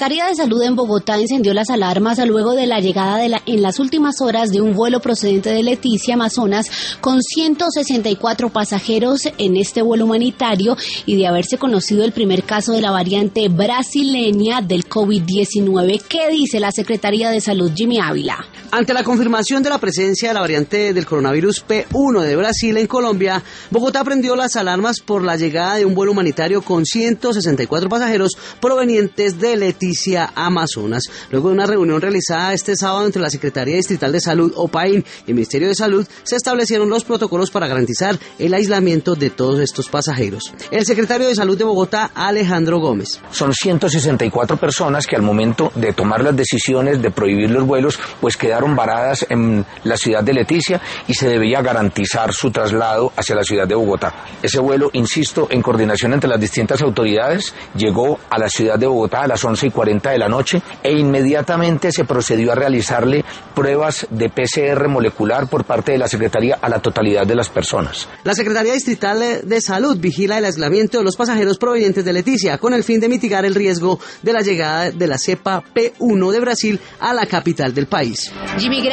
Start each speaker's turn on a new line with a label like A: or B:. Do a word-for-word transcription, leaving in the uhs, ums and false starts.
A: Secretaría de Salud en Bogotá encendió las alarmas luego de la llegada de la, en las últimas horas de un vuelo procedente de Leticia, Amazonas, con ciento sesenta y cuatro pasajeros en este vuelo humanitario y de haberse conocido el primer caso de la variante brasileña del COVID diecinueve. ¿Qué dice la Secretaría de Salud, Jimmy Ávila?
B: Ante la confirmación de la presencia de la variante del coronavirus P uno de Brasil en Colombia, Bogotá prendió las alarmas por la llegada de un vuelo humanitario con ciento sesenta y cuatro pasajeros provenientes de Leticia, Amazonas. Luego de una reunión realizada este sábado entre la Secretaría Distrital de Salud, OPAIN, y el Ministerio de Salud, se establecieron los protocolos para garantizar el aislamiento de todos estos pasajeros. El secretario de Salud de Bogotá, Alejandro Gómez.
C: Son ciento sesenta y cuatro personas que al momento de tomar las decisiones de prohibir los vuelos, pues quedaron varadas en la ciudad de Leticia y se debía garantizar su traslado hacia la ciudad de Bogotá. Ese vuelo, insisto, en coordinación entre las distintas autoridades, llegó a la ciudad de Bogotá a las once y cuarenta de la noche e inmediatamente se procedió a realizarle pruebas de P C R molecular por parte de la Secretaría a la totalidad de las personas.
B: La Secretaría Distrital de Salud vigila el aislamiento de los pasajeros provenientes de Leticia con el fin de mitigar el riesgo de la llegada de la cepa P uno de Brasil a la capital del país.
A: Jimmy